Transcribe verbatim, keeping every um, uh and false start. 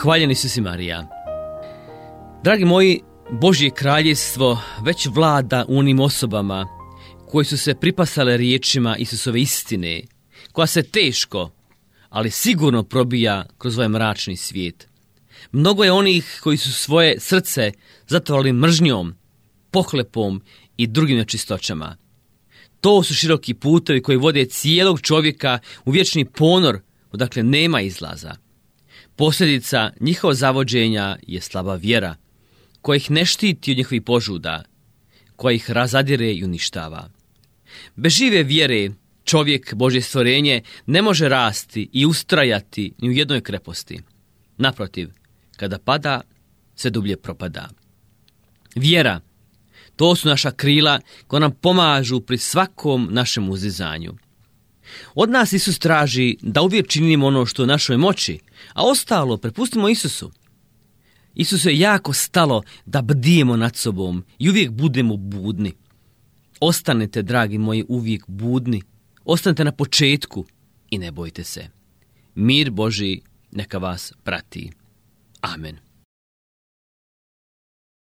Hvaljeni Isus i Marija. Dragi moji, Božje kraljevstvo već vlada u onim osobama koji su se pripasale riječima Isusove istine, koja se teško, ali sigurno probija kroz ovaj mračni svijet. Mnogo je onih koji su svoje srce zatvorili mržnjom, pohlepom i drugim nečistoćama. To su široki putevi koji vode cijelog čovjeka u vječni ponor, odakle nema izlaza. Posljedica njihovog zavođenja je slaba vjera, koja ih ne štiti od njihovih požuda, koja ih razadire i uništava. Bez žive vjere čovjek, Božje stvorenje, ne može rasti i ustrajati ni u jednoj kreposti. Naprotiv, kada pada, sve dublje propada. Vjera, to su naša krila koja nam pomažu pri svakom našem uzdizanju. Od nas Isus traži da uvijek činimo ono što je u našoj moći, a ostalo prepustimo Isusu. Isusu je jako stalo da bdijemo nad sobom i uvijek budemo budni. Ostanite, dragi moji, uvijek budni. Ostanite na početku i ne bojte se. Mir Božji neka vas prati. Amen.